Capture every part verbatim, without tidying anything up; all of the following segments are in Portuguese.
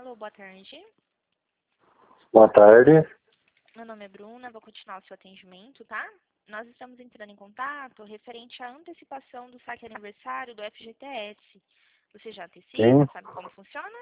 Alô, boa tarde. Boa tarde. Meu nome é Bruna, vou continuar o seu atendimento, tá? Nós estamos entrando em contato referente à antecipação do saque aniversário do F G T S. Você já antecipa? Sim. Sabe como funciona?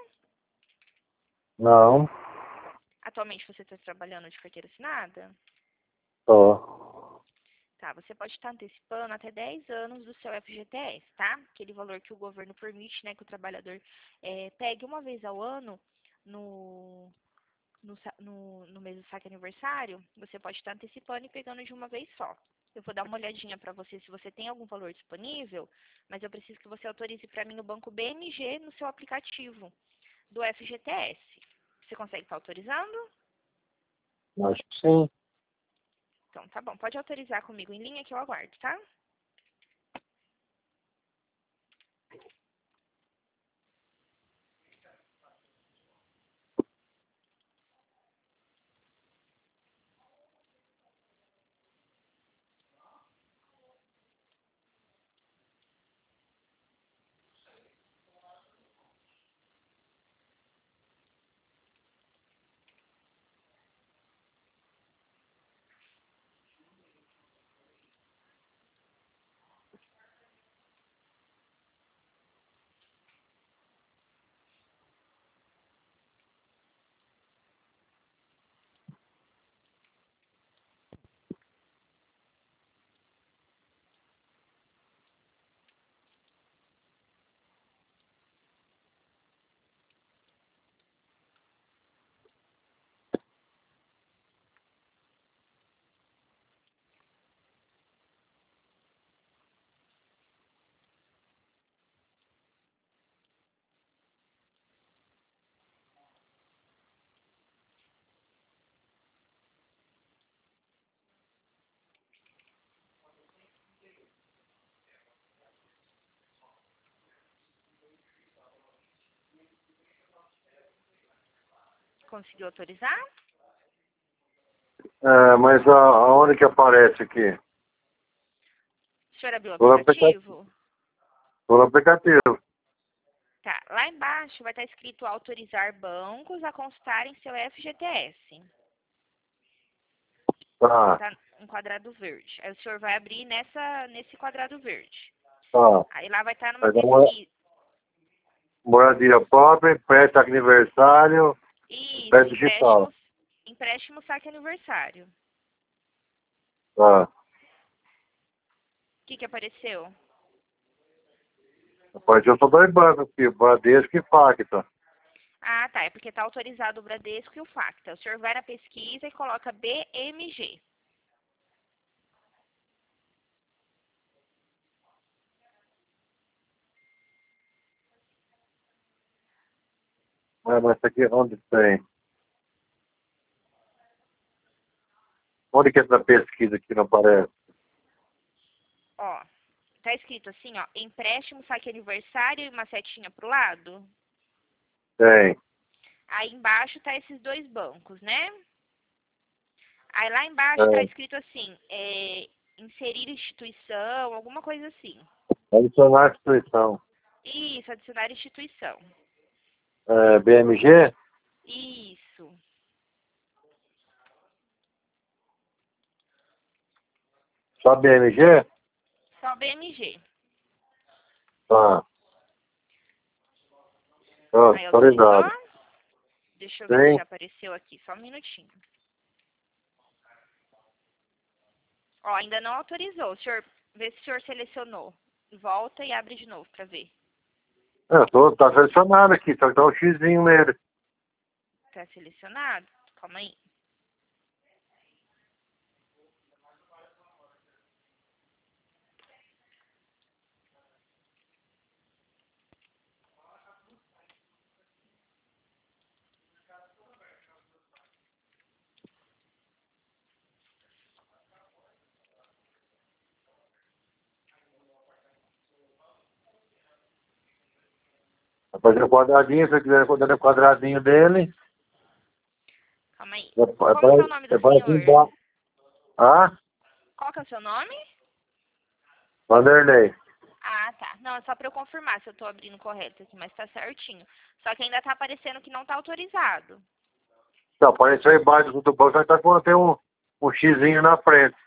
Não. Atualmente você está trabalhando de carteira assinada? Tô. Tá, você pode estar antecipando até dez anos do seu F G T S, tá? Aquele valor que o governo permite, né, que o trabalhador é, pegue uma vez ao ano no, no, sa- no, no mês do saque aniversário, você pode estar antecipando e pegando de uma vez só. Eu vou dar uma olhadinha para você se você tem algum valor disponível, mas eu preciso que você autorize para mim o banco B M G no seu aplicativo do F G T S. Você consegue estar autorizando? Acho que sim. Então, tá bom. Pode autorizar comigo em linha que eu aguardo, tá? Conseguiu autorizar? É, mas a, aonde que aparece aqui? O senhor abriu o Tô no aplicativo. aplicativo? Tô no aplicativo. Tá. Lá embaixo vai estar escrito autorizar bancos a constarem seu F G T S. Tá, Tá um quadrado verde. Aí o senhor vai abrir nessa, nesse quadrado verde. tá. Aí lá vai estar numa Vai dar uma pesquisa. moradia própria, festa aniversário, Isso, festa digital. empréstimo, empréstimo saque aniversário. Tá. O que que apareceu? Apareceu só dois bancos aqui, Bradesco e Facta. Ah, tá. É porque tá autorizado o Bradesco e o Facta. O senhor vai na pesquisa e coloca B M G. É, mas isso aqui onde tem? Onde que é essa pesquisa aqui não aparece? Ó, tá escrito assim, ó, empréstimo saque aniversário e uma setinha pro lado. Tem. Aí embaixo tá esses dois bancos, né? Aí lá embaixo tá É. escrito assim, é, inserir instituição, alguma coisa assim. Adicionar a instituição. Isso, adicionar instituição. É, B M G? Isso. Só B M G? Só B M G. Tá. Tá, Aí autorizou? autorizado. Deixa eu ver se Tem. já apareceu aqui, só um minutinho. Ó, ainda não autorizou. O senhor, vê se o senhor selecionou. Volta e abre de novo pra ver. É, tô, tá selecionado aqui, só que tá um xizinho nele. Tá selecionado? Calma aí. Vai fazer o quadradinho, se você quiser fazer o quadradinho dele. Calma aí. É, Como que é o nome do para senhor? embaixo. Ah? Qual que é o seu nome? Vanderlei. Ah, tá. Não, é só para eu confirmar se eu tô abrindo correto aqui, mas tá certinho. Só que ainda tá aparecendo que não tá autorizado. Então, apareceu aí embaixo do banco, só que tá quando tem um, um xizinho na frente.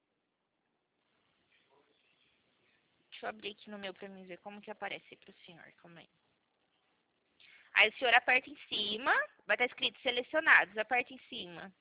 Deixa eu abrir aqui no meu pra mim ver como que aparece pro senhor. Calma aí. Aí o senhor aperta em cima, vai estar escrito selecionados, aperta em cima.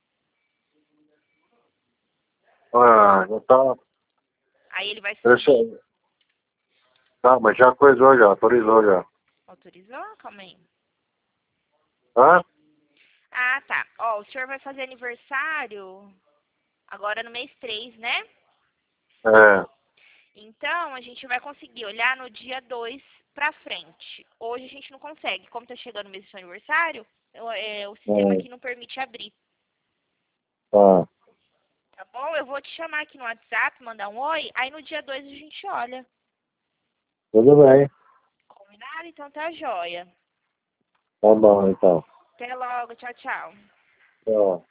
Ah, já tá. Aí ele vai Deixa subir. eu- Tá, mas já coisou já, autorizou já. Autorizou? Calma aí. Hã? Ah, tá. Ó, o senhor vai fazer aniversário agora no mês três, né? É. Então, a gente vai conseguir olhar no dia dois pra frente. Hoje a gente não consegue. Como tá chegando o mês do seu aniversário, eu- é, o sistema É. aqui não permite abrir. Tá. Tá bom? Eu vou te chamar aqui no WhatsApp, mandar um oi. Aí no dia dois a gente olha. Tudo bem. Combinado? Então tá jóia. Tá bom, então. Até logo. Tchau, tchau. Tchau.